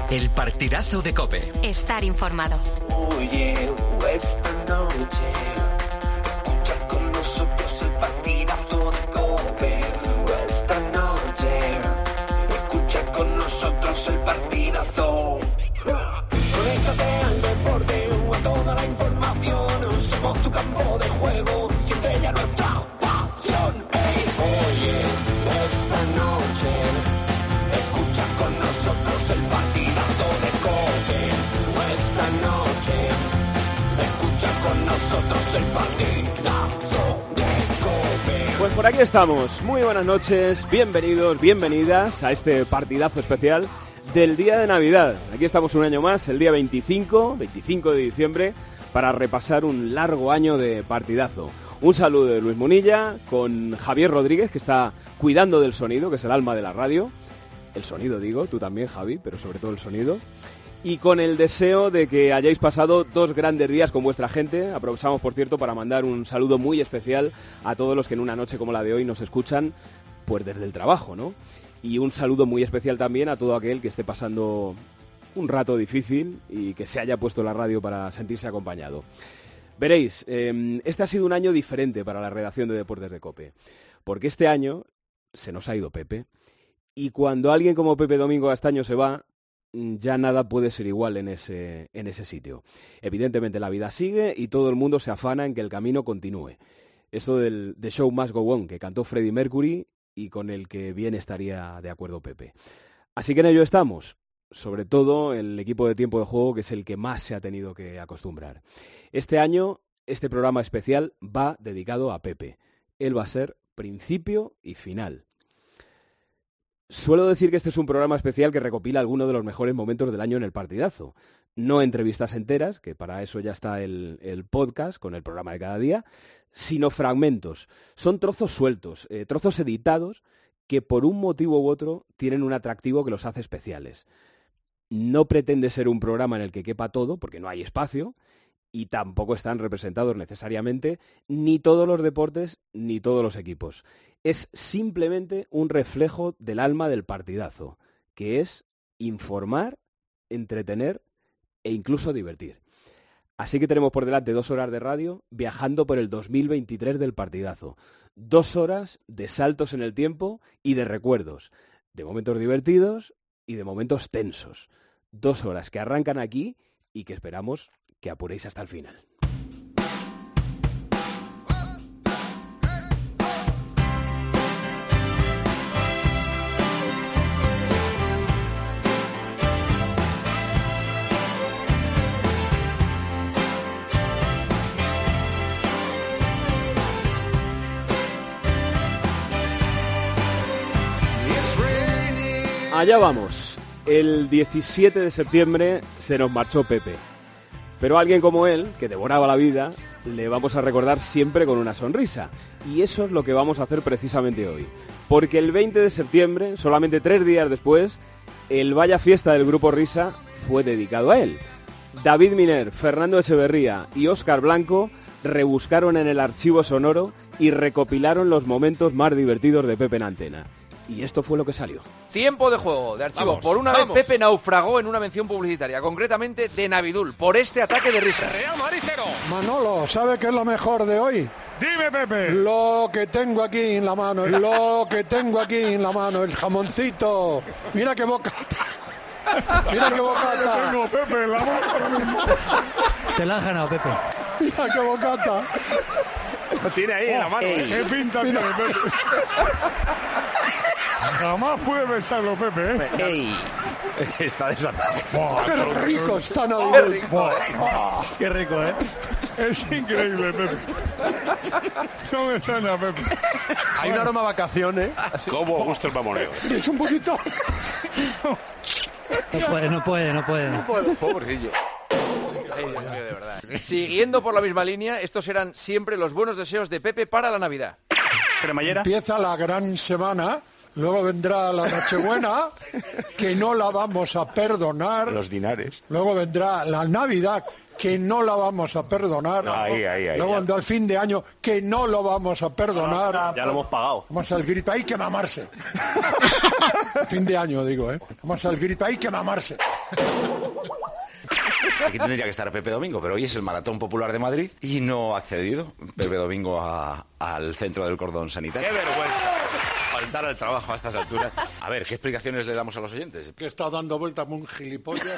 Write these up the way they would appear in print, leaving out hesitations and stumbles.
El partidazo de COPE. Estar informado. Oye, esta noche escucha con nosotros el partidazo de COPE. Esta noche escucha con nosotros el partidazo. Conéctate al deporte o a toda la información. Somos tu campo de juego, siente ya nuestra pasión. Hey, oye, esta noche escucha con nosotros el partidazo de COPE. Esta noche escucha con nosotros el partidazo de COPE. Pues por aquí estamos. Muy buenas noches, bienvenidos, bienvenidas a este partidazo especial del día de Navidad. Aquí estamos un año más, el día 25 de diciembre, para repasar un largo año de partidazo. Un saludo de Luis Munilla, con Javier Rodríguez, que está cuidando del sonido, que es el alma de la radio. El sonido, digo, tú también, Javi, pero sobre todo el sonido. Y con el deseo de que hayáis pasado 2 grandes días con vuestra gente. Aprovechamos, por cierto, para mandar un saludo muy especial a todos los que en una noche como la de hoy nos escuchan, pues desde el trabajo, ¿no? Y un saludo muy especial también a todo aquel que esté pasando un rato difícil y que se haya puesto la radio para sentirse acompañado. Veréis, este ha sido un año diferente para la redacción de Deportes de COPE, porque este año se nos ha ido Pepe, y cuando alguien como Pepe Domingo Castaño se va, ya nada puede ser igual en ese sitio. Evidentemente la vida sigue y todo el mundo se afana en que el camino continúe. Esto del The Show Must Go On, que cantó Freddie Mercury y con el que bien estaría de acuerdo Pepe. Así que en ello estamos, sobre todo el equipo de Tiempo de Juego, que es el que más se ha tenido que acostumbrar. Este año, este programa especial va dedicado a Pepe. Él va a ser principio y final. Suelo decir que este es un programa especial que recopila algunos de los mejores momentos del año en el partidazo. No entrevistas enteras, que para eso ya está el podcast con el programa de cada día, sino fragmentos. Son trozos sueltos, trozos editados, que por un motivo u otro tienen un atractivo que los hace especiales. No pretende ser un programa en el que quepa todo, porque no hay espacio, y tampoco están representados necesariamente ni todos los deportes ni todos los equipos. Es simplemente un reflejo del alma del partidazo, que es informar, entretener e incluso divertir. Así que tenemos por delante 2 horas de radio viajando por el 2023 del partidazo. 2 horas de saltos en el tiempo y de recuerdos, de momentos divertidos y de momentos tensos. 2 horas que arrancan aquí y que esperamos que apuréis hasta el final. Allá vamos. El 17 de septiembre se nos marchó Pepe. Pero a alguien como él, que devoraba la vida, le vamos a recordar siempre con una sonrisa. Y eso es lo que vamos a hacer precisamente hoy. Porque el 20 de septiembre, solamente 3 días después, el Vaya Fiesta del Grupo Risa fue dedicado a él. David Miner, Fernando Echeverría y Óscar Blanco rebuscaron en el archivo sonoro y recopilaron los momentos más divertidos de Pepe en antena. Y esto fue lo que salió. Tiempo de juego de archivo. Por una vez Pepe naufragó en una mención publicitaria, concretamente de Navidul, por este ataque de risa. Real Madrid 0. Manolo, ¿sabe qué es lo mejor de hoy? Dime, Pepe. Lo que tengo aquí en la mano, el jamoncito. Mira qué bocata. Mira qué bocata. Tengo, Pepe, en la mano. Te la has ganado, Pepe. Mira qué bocata. Lo tiene ahí en la mano. ¿Qué pinta tiene, Pepe? Jamás puede besarlo, Pepe, ¿eh? ¡Ey! Está desatado. ¡Qué rico está Navidad! ¡Qué rico, eh! Es increíble, Pepe. ¿Dónde está ya, Pepe? Hay un aroma a vacaciones. ¿Cómo gusta el mamoneo? Es un poquito... No puede. Pobrecillo. Ay, Dios mío, de verdad. Siguiendo por la misma línea, estos eran siempre los buenos deseos de Pepe para la Navidad. ¿Cremallera? Empieza la gran semana, luego vendrá la Nochebuena, que no la vamos a perdonar. Los dinares. Luego vendrá la Navidad, que no la vamos a perdonar. Luego al fin de año, que no lo vamos a perdonar. Ya lo hemos pagado. Vamos al grito, hay que mamarse. Fin de año, digo, Vamos al grito, hay que mamarse. Aquí tendría que estar Pepe Domingo, pero hoy es el Maratón Popular de Madrid y no ha accedido Pepe Domingo al centro del cordón sanitario. ¡Qué vergüenza! Faltar al trabajo a estas alturas. A ver, ¿qué explicaciones le damos a los oyentes? Que está dando vueltas como un gilipollas.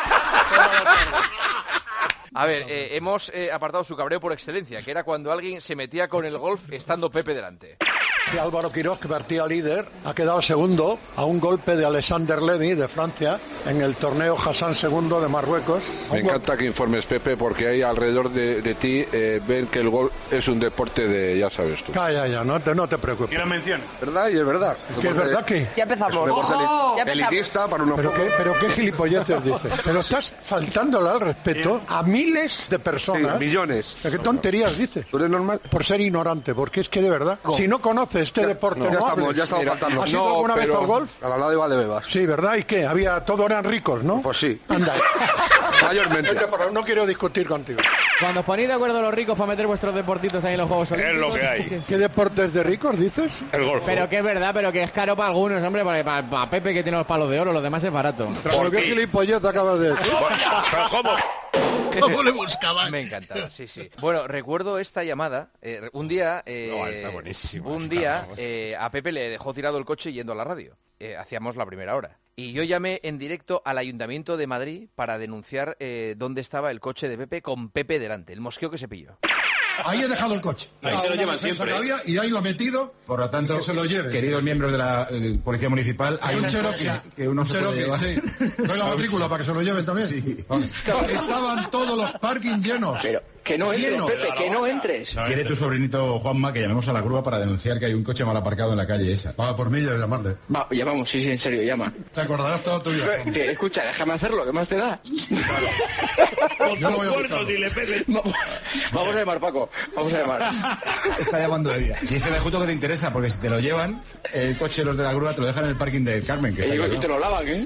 A ver, hemos apartado su cabreo por excelencia, que era cuando alguien se metía con el golf estando Pepe delante. Y Álvaro Quirós, que partía líder, ha quedado segundo a un golpe de Alexander Levy de Francia en el torneo Hassan II de Marruecos. Me encanta que informes, Pepe, porque ahí alrededor de ti ven que el golf es un deporte de, ya sabes tú. Ya, no te preocupes. ¿Quién lo menciona? ¿Verdad? Y es verdad. Es que es verdad que... Ya empezamos. Elitista para unos pocos. ¿Pero qué gilipolleces dices? Pero estás faltándole al respeto a miles de personas. Sí, millones. ¿Qué tonterías dices? ¿Tú eres normal? Por ser ignorante, porque es que de verdad, si no conoces este deporte... Ya estamos faltando. ¿Has ido alguna vez al golf? A la lado de Valdebebas. Sí, ¿verdad? ¿Y qué? Todos eran ricos, ¿no? Pues sí. Anda. Mayormente. No quiero discutir contigo. Cuando os ponéis de acuerdo los ricos para meter vuestros deportitos ahí en los Juegos Olímpicos... Es lo que hay. ¿Qué deportes de ricos dices? El golf. Pero que es verdad, pero que es caro para algunos, hombre, para Pepe que tiene los palos de oro, los demás es barato. ¿Pero qué gilipollez acabas de decir? ¿Pero cómo? ¿Cómo le buscaban? Me encantaba, sí. Bueno, recuerdo esta llamada. Un día, está buenísimo. A Pepe le dejó tirado el coche yendo a la radio. Hacíamos la primera hora. Y yo llamé en directo al Ayuntamiento de Madrid para denunciar dónde estaba el coche de Pepe con Pepe delante, el mosqueo que se pilló. Ahí he dejado el coche. Ahí se lo llevan siempre. Y ahí lo he metido. Por lo tanto, que se lo lleve. Queridos miembros de la Policía Municipal, hay un Cherokee. Que uno se puede llevar. Sí. Doy la matrícula para que se lo lleven también. Sí. Estaban todos los parking llenos. Pero que no entres, Pepe, que no entres. Quiere tu sobrinito Juanma que llamemos a la grúa para denunciar que hay un coche mal aparcado en la calle esa. Va por mí y a llamarle. Va, llamamos, sí, en serio, llama. Te acordarás toda tu vida. Escucha, déjame hacerlo, ¿qué más te da? Yo lo voy a buscar. Vamos a llamar, Paco, vamos a llamar. Está llamando ella. Dice de justo que te interesa, porque si te lo llevan, el coche los de la grúa te lo dejan en el parking del Carmen. Que y te lo lavan, ¿eh?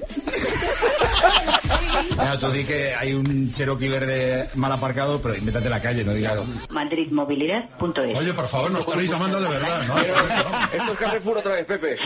Bueno, tú di que hay un Cherokee verde mal aparcado, pero invéntate la calle, no digas... Madridmovilidad.es. Oye, por favor, no estaréis llamando de verdad, ¿no? Esto es Carrefour otra vez, Pepe.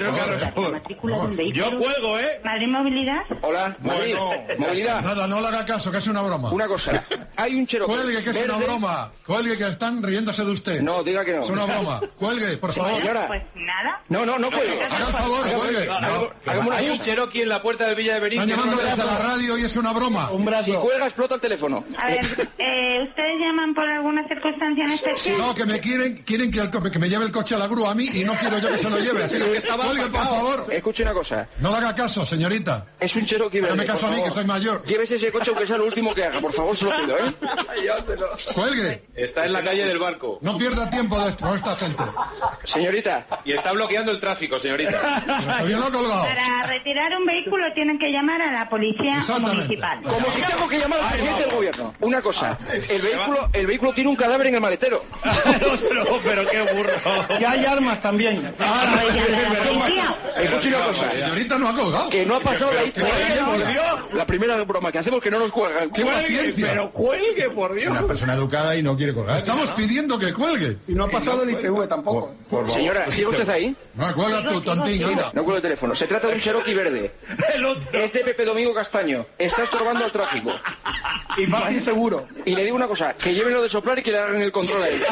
Yo cuelgo, ¿eh? Madrid Movilidad. Hola, Madrid. Movilidad. Nada, no le haga caso, que es una broma. Una cosa, hay un Cherokee Cuelgue, que es una broma. Cuelgue, que están riéndose de usted. No, diga que no. Es una broma. Cuelgue, por favor. Señora. Pues nada. No cuelgue. Haga el favor, cuelgue. Hay un Cherokee en la puerta de Villa de Benítez. Están llamando desde la radio y es una broma. Si cuelga, explota el teléfono. A ver, ¿ustedes llaman por alguna circunstancia en especial? No, que me quieren que me lleve el coche a la grúa a mí y no quiero yo que se lo lleve. Así que cuelgue, por favor. Escuche una cosa. No le haga caso, señorita. Es un Cherokee verde. Hágame caso a mí, que soy mayor. Llévese ese coche aunque sea lo último que haga. Por favor, se lo pido, ¿eh? Cuelgue. Está en la calle del Barco. No pierda tiempo de esto, con esta gente. Señorita. Y está bloqueando el tráfico, señorita. Todavía no ha colgado. Para retirar un vehículo tienen que llamar a la policía municipal. Como si tengo que llamar al presidente del gobierno. Una cosa, el vehículo tiene un cadáver en el maletero. pero qué burro. Y hay armas también. Escuche una cosa. Señorita, no ha colgado. Que no ha pasado la primera broma que hacemos, que no nos cuelgan. ¡Qué paciencia! Pero cuelgue, por Dios. Una persona educada y no quiere colgar. Estamos pidiendo que cuelgue. Y no ha pasado el ITV tampoco. Señora, ¿sigue usted ahí? No, cuelga tu tontín, anda. No cuelga el teléfono. Se trata de un Cherokee verde. Es de Pepe Domingo Castaño. Está estorbando al tráfico. Y más inseguro. Y le digo una cosa, que lleven lo de soplar y que le hagan el control a él.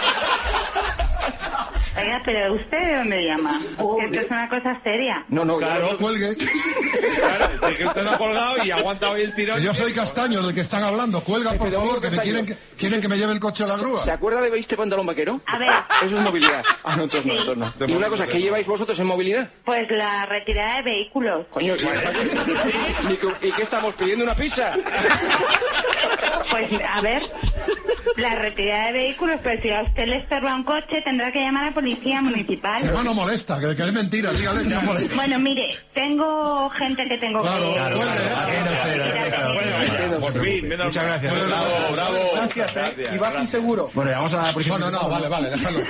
Oiga, pero ¿usted de dónde llama? Porque esto es una cosa seria. No, claro, cuelgue. Claro, es que usted no ha colgado y aguanta hoy el tirón. Que yo soy Castaño, del que están hablando. Cuelga, por favor, que me quieren que me lleve el coche a la grúa. ¿Se acuerda de Veiste pantalón vaquero? A ver. Eso es movilidad. No, entonces no. Y una cosa, ¿qué lleváis vosotros en movilidad? Pues la retirada de vehículos. Coño, ¿y qué estamos pidiendo, una pizza? Pues, a ver, la retirada de vehículos, pero si a usted le estorba un coche, tendrá que llamar a la policía municipal. Se no molesta, que es mentira, dígale que no molesta. Bueno, mire, tengo gente que tengo que... Por fin, muchas gracias. Bravo. Gracias, Y vas inseguro. Bueno, vamos a la policía. No, vale, déjalo.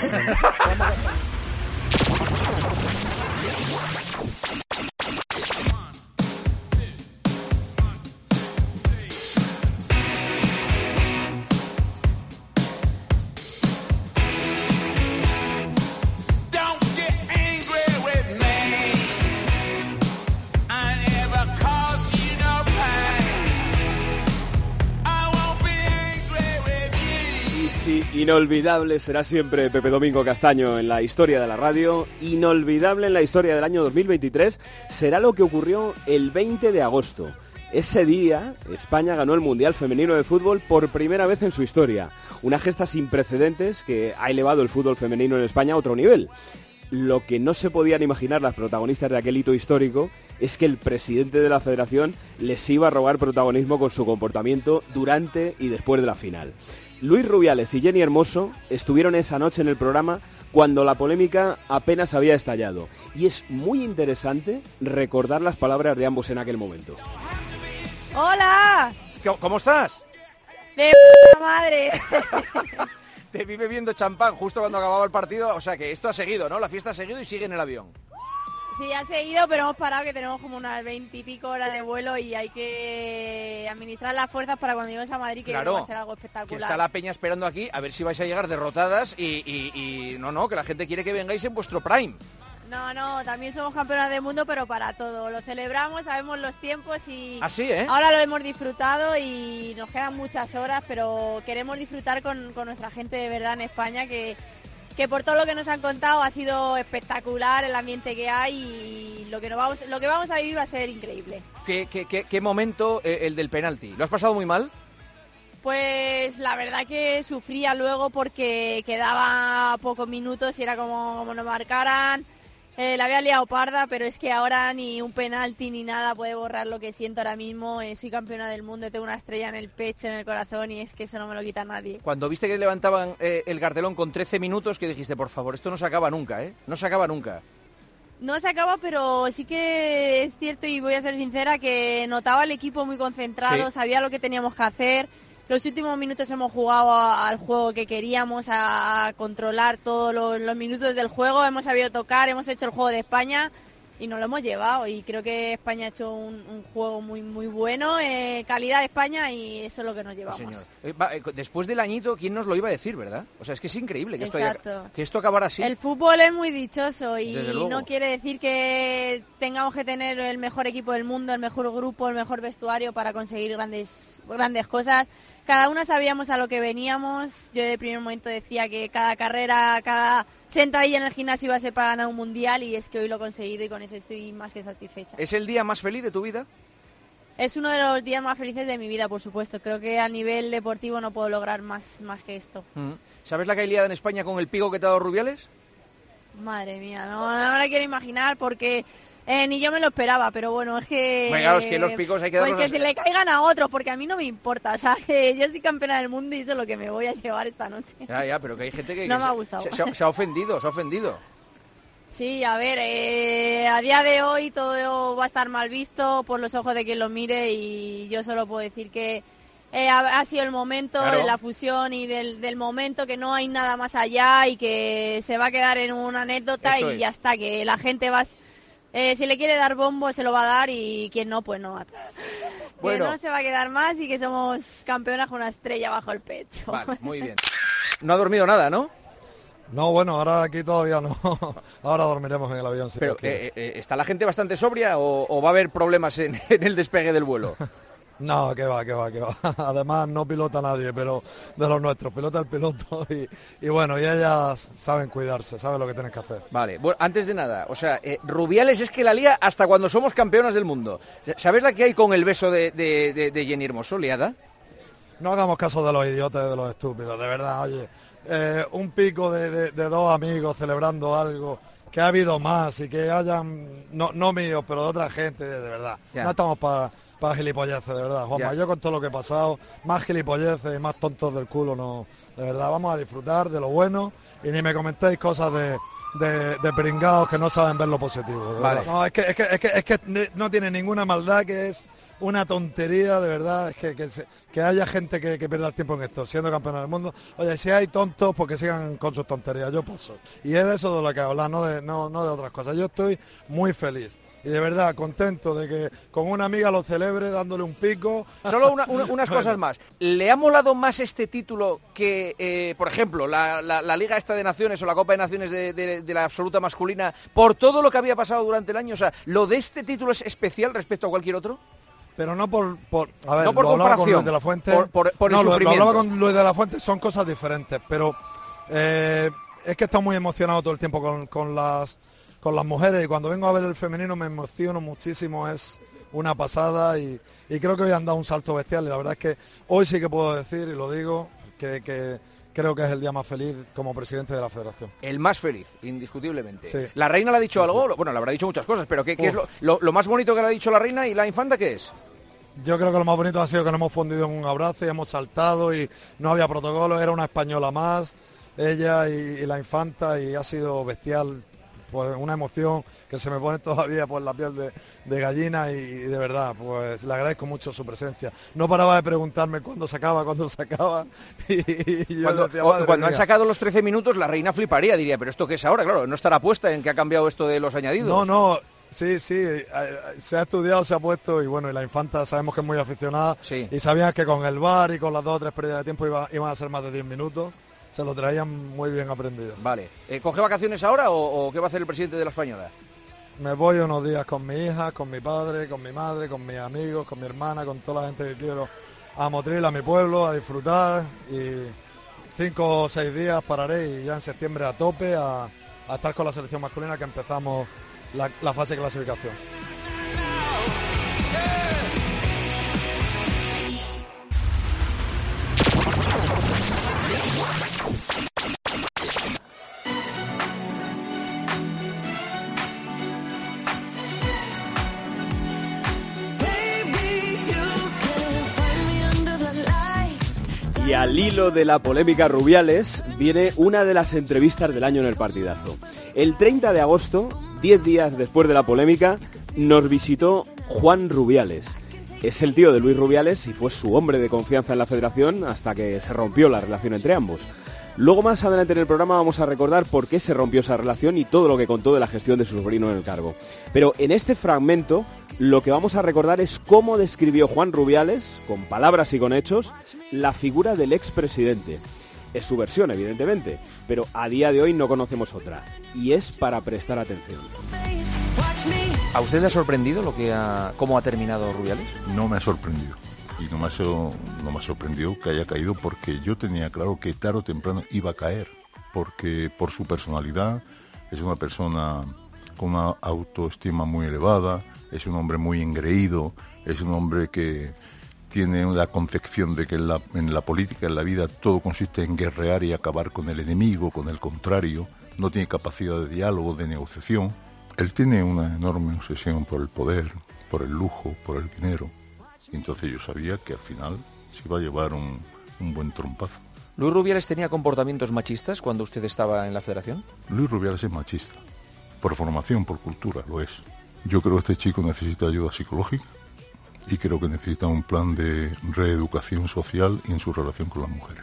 Inolvidable será siempre Pepe Domingo Castaño en la historia de la radio. Inolvidable en la historia del año 2023 será lo que ocurrió el 20 de agosto. Ese día, España ganó el Mundial Femenino de Fútbol por primera vez en su historia. Una gesta sin precedentes que ha elevado el fútbol femenino en España a otro nivel. Lo que no se podían imaginar las protagonistas de aquel hito histórico es que el presidente de la federación les iba a robar protagonismo con su comportamiento durante y después de la final. Luis Rubiales y Jenny Hermoso estuvieron esa noche en el programa cuando la polémica apenas había estallado. Y es muy interesante recordar las palabras de ambos en aquel momento. ¡Hola! ¿Cómo estás? ¡De p*** madre! Te vi bebiendo champán justo cuando acababa el partido, o sea que esto ha seguido, ¿no? La fiesta ha seguido y sigue en el avión. Sí, ha seguido, pero hemos parado que tenemos como unas 20 y pico horas de vuelo y hay que administrar las fuerzas para cuando lleguemos a Madrid, que claro, va a ser algo espectacular. Que está la peña esperando aquí, a ver si vais a llegar derrotadas y no, que la gente quiere que vengáis en vuestro prime. No, también somos campeonas del mundo, pero para todo. Lo celebramos, sabemos los tiempos y así, ¿eh? Ahora lo hemos disfrutado y nos quedan muchas horas, pero queremos disfrutar con nuestra gente de verdad en España, que por todo lo que nos han contado ha sido espectacular el ambiente que hay y lo que vamos a vivir va a ser increíble. ¿Qué momento el del penalti? ¿Lo has pasado muy mal? Pues la verdad que sufría luego porque quedaba pocos minutos y era como nos marcaran. La había liado parda, pero es que ahora ni un penalti ni nada puede borrar lo que siento ahora mismo. Soy campeona del mundo, tengo una estrella en el pecho, en el corazón, y es que eso no me lo quita nadie. Cuando viste que levantaban el cartelón con 13 minutos, que dijiste, por favor, esto no se acaba nunca, ¿eh? No se acaba nunca. No se acaba, pero sí que es cierto, y voy a ser sincera, que notaba el equipo muy concentrado, sí. Sabía lo que teníamos que hacer. Los últimos minutos hemos jugado al juego que queríamos, a controlar todos los minutos del juego, hemos sabido tocar, hemos hecho el juego de España y nos lo hemos llevado. Y creo que España ha hecho un juego muy muy bueno, calidad de España, y eso es lo que nos llevamos. Sí, señor. Después del añito, ¿quién nos lo iba a decir, verdad? O sea, es que es increíble que esto acabara así. El fútbol es muy dichoso y no quiere decir que tengamos que tener el mejor equipo del mundo, el mejor grupo, el mejor vestuario para conseguir grandes cosas. Cada una sabíamos a lo que veníamos. Yo de primer momento decía que cada carrera, cada sentadilla en el gimnasio iba a ser para ganar un mundial, y es que hoy lo he conseguido y con eso estoy más que satisfecha. ¿Es el día más feliz de tu vida? Es uno de los días más felices de mi vida, por supuesto. Creo que a nivel deportivo no puedo lograr más que esto. ¿Sabes la que hay liada en España con el pico que te ha dado Rubiales? Madre mía, no me la quiero imaginar porque... ni yo me lo esperaba, pero bueno, es que... Venga, es que los picos hay que darlos... Pues que se le caigan a otros, porque a mí no me importa, o sea, que yo soy campeona del mundo y eso es lo que me voy a llevar esta noche. Ya, pero que hay gente que... No me ha gustado. Se ha ofendido. Sí, a ver, a día de hoy todo va a estar mal visto por los ojos de quien lo mire, y yo solo puedo decir que ha sido el momento de la fusión y del momento, que no hay nada más allá y que se va a quedar en una anécdota y ya está, que la gente va... si le quiere dar bombo se lo va a dar, y quien no, pues no. Bueno. Que no se va a quedar más y que somos campeonas con una estrella bajo el pecho. Vale, muy bien. No ha dormido nada, ¿no? No, bueno, ahora aquí todavía no. Ahora dormiremos en el avión. Pero ¿está la gente bastante sobria o va a haber problemas en el despegue del vuelo? No, que va. Además no pilota nadie, pero de los nuestros, pilota el piloto y bueno, y ellas saben cuidarse, saben lo que tienen que hacer. Vale, bueno, antes de nada, o sea, Rubiales es que la lía hasta cuando somos campeonas del mundo. ¿Sabes la que hay con el beso de Jenny Hermoso, liada? No hagamos caso de los idiotas, de los estúpidos, de verdad, oye. Un pico de dos amigos celebrando algo, que ha habido más y que hayan, no míos, pero de otra gente, de verdad. Ya. No estamos para gilipolleces, de verdad, Juanma. Yo con todo lo que he pasado, más gilipolleces y más tontos del culo, no. De verdad, vamos a disfrutar de lo bueno y ni me comentéis cosas de pringados que no saben ver lo positivo. De verdad. No, es que no tiene ninguna maldad, que es una tontería, de verdad, que haya gente que pierda el tiempo en esto, siendo campeona del mundo. Oye, si hay tontos, pues que sigan con sus tonterías, yo paso. Y es de eso de lo que hablar, no de otras cosas. Yo estoy muy feliz. Y de verdad, contento de que con una amiga lo celebre dándole un pico. Solo unas cosas más. ¿Le ha molado más este título que, por ejemplo, la Liga esta de Naciones o la Copa de Naciones de la absoluta masculina, por todo lo que había pasado durante el año? O sea, ¿lo de este título es especial respecto a cualquier otro? pero no por a ver, no por lo hablaba con comparación, Luis de la Fuente. por el no, lo sufrimiento. hablaba con Luis de la Fuente, son cosas diferentes, pero es que está muy emocionado todo el tiempo con las mujeres, y cuando vengo a ver el femenino me emociono muchísimo, es una pasada, y creo que hoy han dado un salto bestial, y la verdad es que hoy sí que puedo decir, y lo digo, que creo que es el día más feliz como presidente de la Federación. El más feliz, indiscutiblemente. Sí. ¿La reina le ha dicho algo? Bueno, le habrá dicho muchas cosas, pero ¿qué es lo más bonito que le ha dicho la reina y la infanta qué es? Yo creo que lo más bonito ha sido que nos hemos fundido en un abrazo y hemos saltado y no había protocolo, era una española más, ella y la infanta, y ha sido bestial, pues una emoción que se me pone todavía por la piel de gallina, y de verdad, pues le agradezco mucho su presencia. No paraba de preguntarme cuándo se acaba, y yo decía, cuando han sacado los 13 minutos la reina fliparía, diría, pero ¿esto qué es ahora? Claro, no estará puesta en que ha cambiado esto de los añadidos. No, sí, se ha estudiado, se ha puesto, y bueno, y la infanta sabemos que es muy aficionada, sí. Y sabían que con el VAR y con las 2 o 3 pérdidas de tiempo iban a ser más de 10 minutos, se lo traían muy bien aprendido. Vale, ¿coge vacaciones ahora o qué va a hacer el presidente de la Española? Me voy unos días con mi hija, con mi padre, con mi madre, con mis amigos, con mi hermana, con toda la gente que quiero, a Motril, a mi pueblo, a disfrutar, y 5 o 6 días pararé, y ya en septiembre a tope a estar con la selección masculina, que empezamos la fase de clasificación. Y al hilo de la polémica Rubiales viene una de las entrevistas del año en el Partidazo. El 30 de agosto, 10 días después de la polémica, nos visitó Juan Rubiales. Es el tío de Luis Rubiales y fue su hombre de confianza en la Federación hasta que se rompió la relación entre ambos. Luego, más adelante en el programa, vamos a recordar por qué se rompió esa relación y todo lo que contó de la gestión de su sobrino en el cargo. Pero en este fragmento, lo que vamos a recordar es cómo describió Juan Rubiales, con palabras y con hechos, la figura del expresidente. Es su versión, evidentemente, pero a día de hoy no conocemos otra. Y es para prestar atención. ¿A usted le ha sorprendido cómo ha terminado Rubiales? No me ha sorprendido. Y no me ha sorprendido que haya caído, porque yo tenía claro que tarde o temprano iba a caer, porque por su personalidad es una persona con una autoestima muy elevada, es un hombre muy engreído, es un hombre que tiene una concepción de que en la política, en la vida, todo consiste en guerrear y acabar con el enemigo, con el contrario, no tiene capacidad de diálogo, de negociación. Él tiene una enorme obsesión por el poder, por el lujo, por el dinero. Y entonces yo sabía que al final se iba a llevar un buen trompazo. ¿Luis Rubiales tenía comportamientos machistas cuando usted estaba en la Federación? Luis Rubiales es machista. Por formación, por cultura, lo es. Yo creo que este chico necesita ayuda psicológica y creo que necesita un plan de reeducación social en su relación con las mujeres.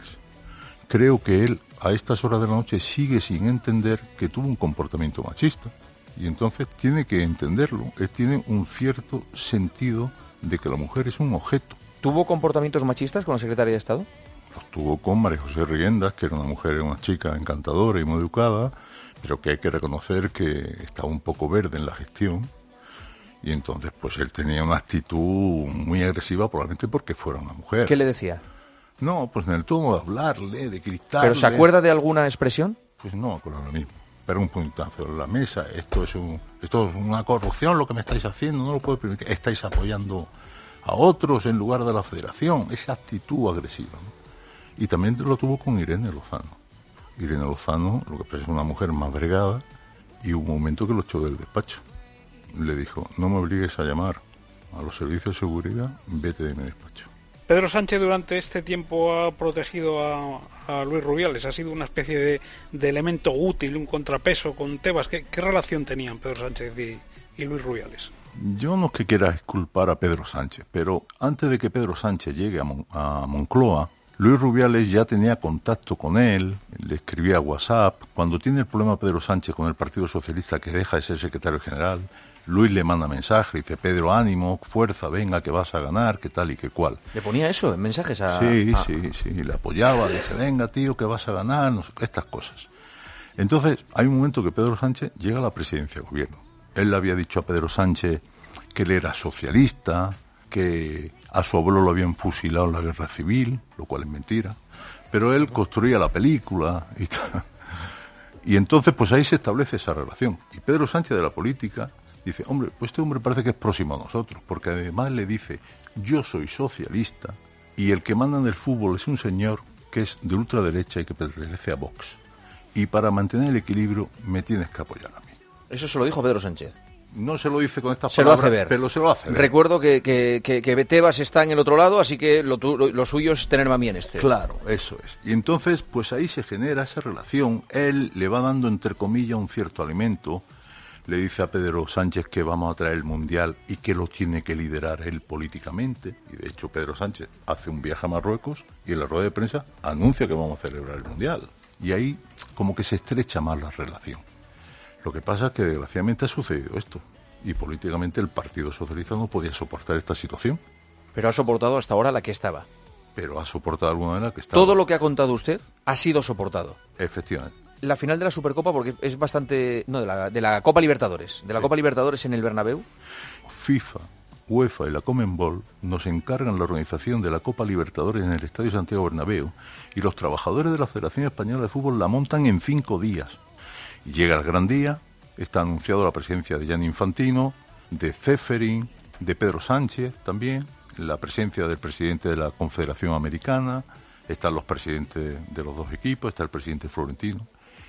Creo que él, a estas horas de la noche, sigue sin entender que tuvo un comportamiento machista. Y entonces tiene que entenderlo. Él tiene un cierto sentido de que la mujer es un objeto. ¿Tuvo comportamientos machistas con la secretaria de Estado? Los tuvo con María José Riguendas, que era una mujer, una chica encantadora y muy educada, pero que hay que reconocer que estaba un poco verde en la gestión. Y entonces pues él tenía una actitud muy agresiva, probablemente porque fuera una mujer. ¿Qué le decía? No, pues en el tono de hablarle, de gritarle. ¿Pero se acuerda de alguna expresión? Pues no me acuerdo lo mismo. Pero un puntazo en la mesa, esto es una corrupción lo que me estáis haciendo, no lo puedo permitir. Estáis apoyando a otros en lugar de la Federación, esa actitud agresiva, ¿no? Y también lo tuvo con Irene Lozano. Irene Lozano, lo que pasa es una mujer más bregada, y hubo un momento que lo echó del despacho. Le dijo, no me obligues a llamar a los servicios de seguridad, vete de mi despacho. Pedro Sánchez durante este tiempo ha protegido a Luis Rubiales, ha sido una especie de elemento útil, un contrapeso con Tebas. ¿Qué relación tenían Pedro Sánchez y Luis Rubiales? Yo no es que quiera exculpar a Pedro Sánchez, pero antes de que Pedro Sánchez llegue a Moncloa, Luis Rubiales ya tenía contacto con él, le escribía WhatsApp. Cuando tiene el problema Pedro Sánchez con el Partido Socialista, que deja de ser secretario general, Luis le manda mensaje, dice, Pedro, ánimo, fuerza, venga, que vas a ganar, que tal y que cual. ¿Le ponía eso en mensajes a...? Sí, le apoyaba, dice, venga, tío, que vas a ganar, no sé, estas cosas. Entonces, hay un momento que Pedro Sánchez llega a la presidencia del gobierno. Él le había dicho a Pedro Sánchez que él era socialista, que a su abuelo lo habían fusilado en la guerra civil, lo cual es mentira, pero él construía la película y tal. Y entonces pues ahí se establece esa relación. Y Pedro Sánchez de la política dice, hombre, pues este hombre parece que es próximo a nosotros, porque además le dice, yo soy socialista y el que manda en el fútbol es un señor que es de ultraderecha y que pertenece a Vox. Y para mantener el equilibrio me tienes que apoyar a mí. Eso se lo dijo Pedro Sánchez. No se lo dice con estas palabras, palabras, lo hace ver. Pero se lo hace ver. Recuerdo que Tebas está en el otro lado, así que lo suyo es tenerme a mí en este. Claro, eso es. Y entonces, pues ahí se genera esa relación. Él le va dando, entre comillas, un cierto alimento. Le dice a Pedro Sánchez que vamos a traer el Mundial y que lo tiene que liderar él políticamente. Y de hecho Pedro Sánchez hace un viaje a Marruecos y en la rueda de prensa anuncia que vamos a celebrar el Mundial. Y ahí como que se estrecha más la relación. Lo que pasa es que desgraciadamente ha sucedido esto. Y políticamente el Partido Socialista no podía soportar esta situación. Pero ha soportado hasta ahora la que estaba. Pero ha soportado de alguna manera que estaba. Todo lo que ha contado usted ha sido soportado. Efectivamente. La final de la Supercopa, porque es bastante... No, de la Copa Libertadores. De la Copa Libertadores en el Bernabéu. FIFA, UEFA y la Conmebol nos encargan la organización de la Copa Libertadores en el Estadio Santiago Bernabéu y los trabajadores de la Federación Española de Fútbol la montan en 5 días. Y llega el gran día, está anunciado la presencia de Gianni Infantino, de Ceferin, de Pedro Sánchez también, la presencia del presidente de la Confederación Americana, están los presidentes de los dos equipos, está el presidente Florentino,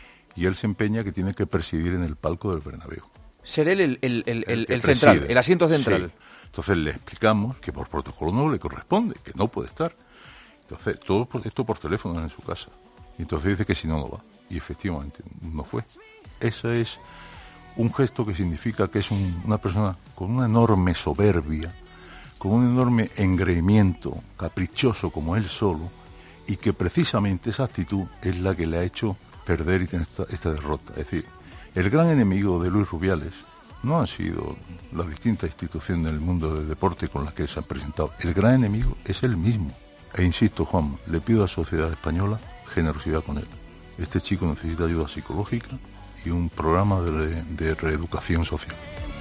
y él se empeña que tiene que presidir en el palco del Bernabéu. Ser él el central, el asiento central. Sí. Entonces le explicamos que por protocolo no le corresponde, que no puede estar. Entonces, todo esto por teléfono en su casa. Y entonces dice que si no, no va. Y efectivamente, no fue. Ese es un gesto que significa que es una persona con una enorme soberbia, con un enorme engreimiento, caprichoso como él solo, y que precisamente esa actitud es la que le ha hecho perder y tener esta derrota. Es decir, el gran enemigo de Luis Rubiales no han sido las distintas instituciones del mundo del deporte con las que se han presentado. El gran enemigo es él mismo. E insisto, Juan, le pido a la sociedad española generosidad con él. Este chico necesita ayuda psicológica y un programa de reeducación social.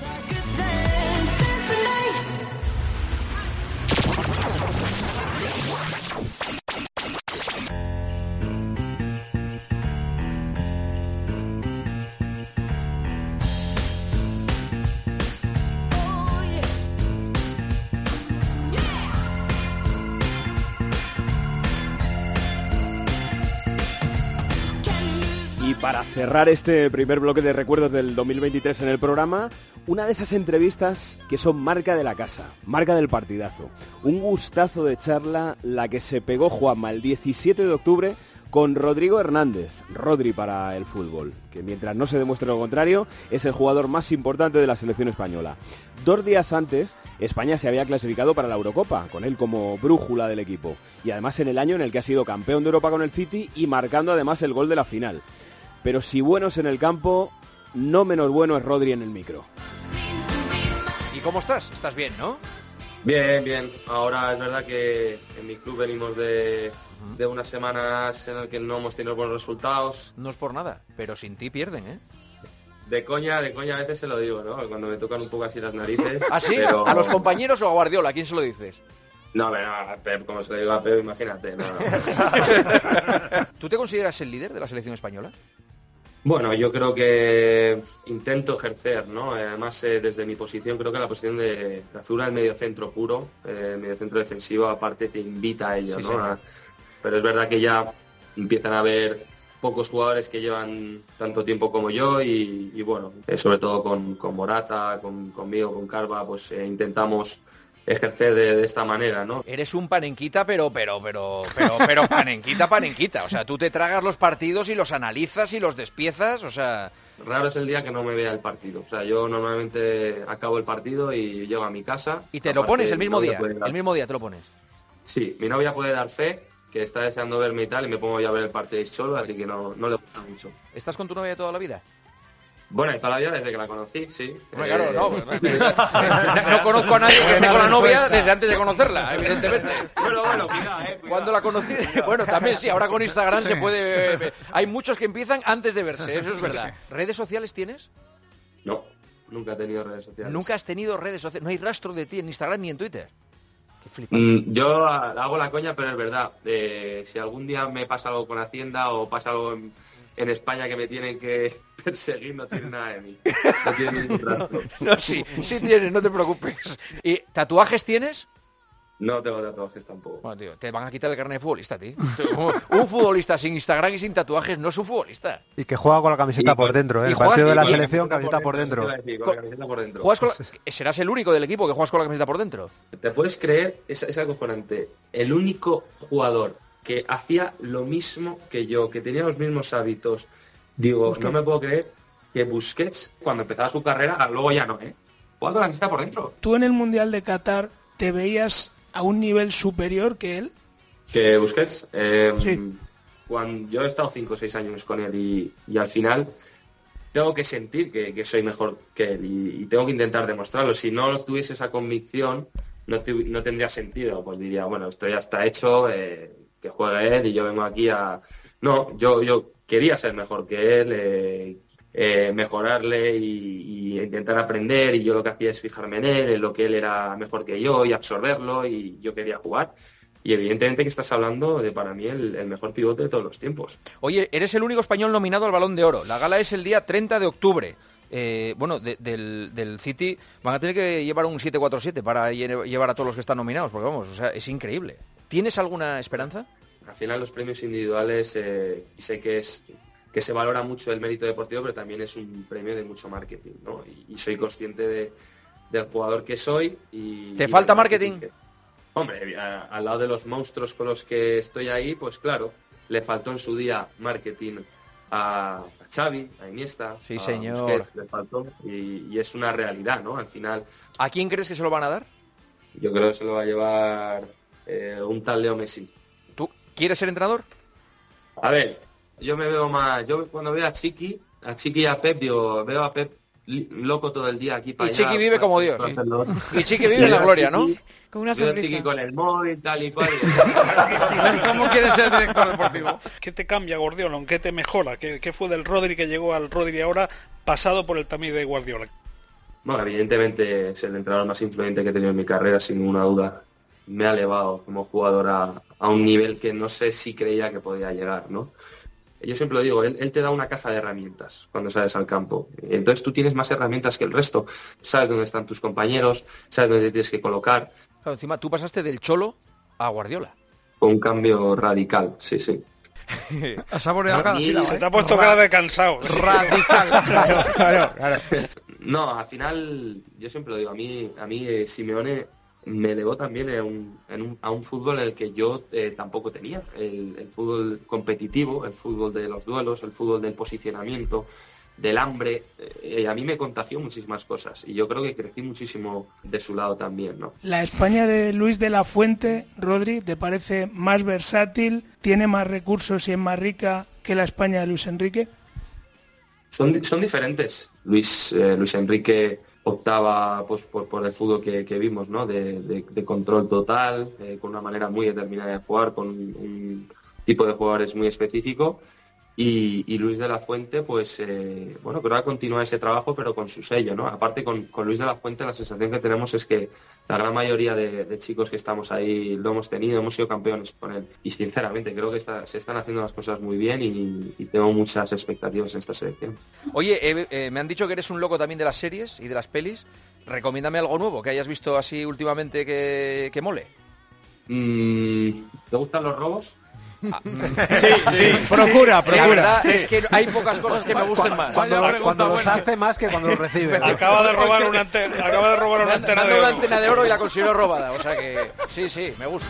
Para cerrar este primer bloque de recuerdos del 2023 en el programa, una de esas entrevistas que son marca de la casa, marca del partidazo. Un gustazo de charla, la que se pegó Juanma el 17 de octubre con Rodrigo Hernández, Rodri para el fútbol, que mientras no se demuestre lo contrario, es el jugador más importante de la selección española. 2 días antes, España se había clasificado para la Eurocopa, con él como brújula del equipo, y además en el año en el que ha sido campeón de Europa con el City y marcando además el gol de la final. Pero si bueno es en el campo, no menos bueno es Rodri en el micro. ¿Y cómo estás? ¿Estás bien, no? Bien, bien. Ahora es verdad que en mi club venimos de unas semanas en las que no hemos tenido buenos resultados. No es por nada, pero sin ti pierden, ¿eh? De coña a veces se lo digo, ¿no? Cuando me tocan un poco así las narices. ¿Ah, sí? Pero... ¿A los compañeros o a Guardiola? ¿A quién se lo dices? No, a Pep, como se lo digo a Pep, imagínate. No. ¿Tú te consideras el líder de la selección española? Bueno, yo creo que intento ejercer, ¿no? Además, desde mi posición, creo que la posición de la figura del mediocentro puro, mediocentro defensivo, aparte te invita a ello, sí, ¿no? Pero es verdad que ya empiezan a haber pocos jugadores que llevan tanto tiempo como yo y bueno, sobre todo con Morata, conmigo, con Carva, pues intentamos ejercer de esta manera, ¿no? Eres un panenquita, pero panenquita. O sea, tú te tragas los partidos y los analizas y los despiezas, o sea... Raro es el día que no me vea el partido. O sea, yo normalmente acabo el partido y llego a mi casa. ¿Y te lo pones el mismo día? ¿El mismo día te lo pones? Sí, mi novia puede dar fe, que está deseando verme y tal, y me pongo ya a ver el partido solo, así que no le gusta mucho. ¿Estás con tu novia de toda la vida? Bueno, toda la vida desde que la conocí, sí. Bueno, claro, no conozco a nadie que esté con la novia desde antes de conocerla, evidentemente. Bueno, cuidado, cuidado. Cuando la conocí, bueno, también sí, ahora con Instagram se puede... Hay muchos que empiezan antes de verse, eso es verdad. ¿Redes sociales tienes? No, nunca he tenido redes sociales. ¿Nunca has tenido redes sociales? ¿No hay rastro de ti en Instagram ni en Twitter? Yo hago la coña, pero es verdad. Si algún día me pasa algo con Hacienda o pasa algo en España que me tienen que perseguir, no tiene nada de mí. No tiene ningún rastro. No, sí tienes, no te preocupes. ¿Y tatuajes tienes? No tengo tatuajes tampoco. Bueno, tío, te van a quitar el carnet de futbolista, tío. Un futbolista sin Instagram y sin tatuajes no es un futbolista. Y que juega con la camiseta por dentro, ¿eh? El partido de la selección, camiseta por dentro. ¿Serás el único del equipo que juegas con la camiseta por dentro? ¿Te puedes creer? Es acojonante. El único jugador que hacía lo mismo que yo, que tenía los mismos hábitos. Digo, no me puedo creer que Busquets, cuando empezaba su carrera, luego ya no, jugando con la camiseta por dentro. Tú en el Mundial de Qatar te veías a un nivel superior que él. ¿Que Busquets? Sí. Cuando yo he estado 5 o 6 años con él y al final tengo que sentir que soy mejor que él y tengo que intentar demostrarlo. Si no tuviese esa convicción, no tendría sentido. Pues diría, bueno, esto ya está hecho, que juegue él y yo vengo aquí a... No, yo quería ser mejor que él, mejorarle y intentar aprender, y yo lo que hacía es fijarme en él, en lo que él era mejor que yo y absorberlo, y yo quería jugar. Y evidentemente que estás hablando de, para mí, el mejor pivote de todos los tiempos. Oye, eres el único español nominado al Balón de Oro. La gala es el día 30 de octubre. Del City van a tener que llevar un 747 para llevar a todos los que están nominados, porque vamos, o sea, es increíble. ¿Tienes alguna esperanza? Al final los premios individuales sé que se valora mucho el mérito deportivo, pero también es un premio de mucho marketing, ¿no? Y soy consciente del jugador que soy. ¿Te falta marketing? Hombre, al lado de los monstruos con los que estoy ahí, pues claro, le faltó en su día marketing a Xavi, a Iniesta, sí, a señor. Busquets, le faltó, y es una realidad, ¿no? Al final... ¿A quién crees que se lo van a dar? Yo creo que se lo va a llevar un tal Leo Messi. ¿Tú quieres ser entrenador? A ver, yo me veo más... Yo cuando veo a Chiqui y a Pep, digo, veo a Pep loco todo el día aquí para allá. Y Chiqui vive como Dios. Y Chiqui vive en la gloria, ¿no? Con una sonrisa. Chiqui con el móvil, tal y cual. ¿Cómo quieres ser director deportivo? ¿Qué te cambia Guardiola? ¿Qué te mejora? ¿Qué fue del Rodri que llegó al Rodri ahora pasado por el tamiz de Guardiola? Bueno, evidentemente es el entrenador más influyente que he tenido en mi carrera, sin ninguna duda. Me ha elevado como jugador a un nivel que no sé si creía que podía llegar, ¿no? Yo siempre lo digo, él te da una caja de herramientas cuando sales al campo. Entonces tú tienes más herramientas que el resto. Sabes dónde están tus compañeros, sabes dónde te tienes que colocar. Claro, encima tú pasaste del Cholo a Guardiola. Fue un cambio radical, sí. A saborear cada sílaba, se te ha puesto cara de cansado. Radical. Claro. No, al final, yo siempre lo digo, a mí Simeone me elevó también a un fútbol en el que yo tampoco tenía. El fútbol competitivo, el fútbol de los duelos, el fútbol del posicionamiento, del hambre. A mí me contagió muchísimas cosas y yo creo que crecí muchísimo de su lado también, ¿no? ¿La España de Luis de la Fuente, Rodri, te parece más versátil, tiene más recursos y es más rica que la España de Luis Enrique? Son diferentes. Luis Enrique optaba pues por el fútbol que vimos, ¿no? De control total, con una manera muy determinada de jugar, con un tipo de jugadores muy específico, y Luis de la Fuente, pues creo que continúa ese trabajo, pero con su sello, ¿no? Aparte, con Luis de la Fuente la sensación que tenemos es que la gran mayoría de chicos que estamos ahí lo hemos tenido, hemos sido campeones con él, y sinceramente creo que se están haciendo las cosas muy bien y tengo muchas expectativas en esta selección. Oye, me han dicho que eres un loco también de las series y de las pelis. Recomiéndame algo nuevo que hayas visto así últimamente que mole. ¿Te gustan los robos? Sí. Procura. La verdad es que hay pocas cosas que me gusten más. Cuando los hace más que cuando los recibe. Acaba de robar una antena de oro. Una antena de oro y la consiguió robada. O sea que sí, me gusta.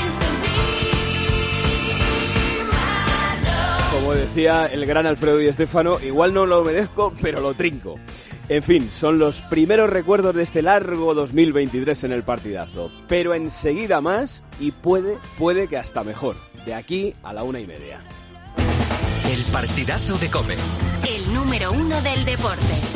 Como decía el gran Alfredo Di Stéfano, igual no lo merezco, pero lo trinco. En fin, son los primeros recuerdos de este largo 2023 en el partidazo. Pero enseguida más y puede que hasta mejor. De aquí a la 1:30. El partidazo de COPE. El número 1 del deporte.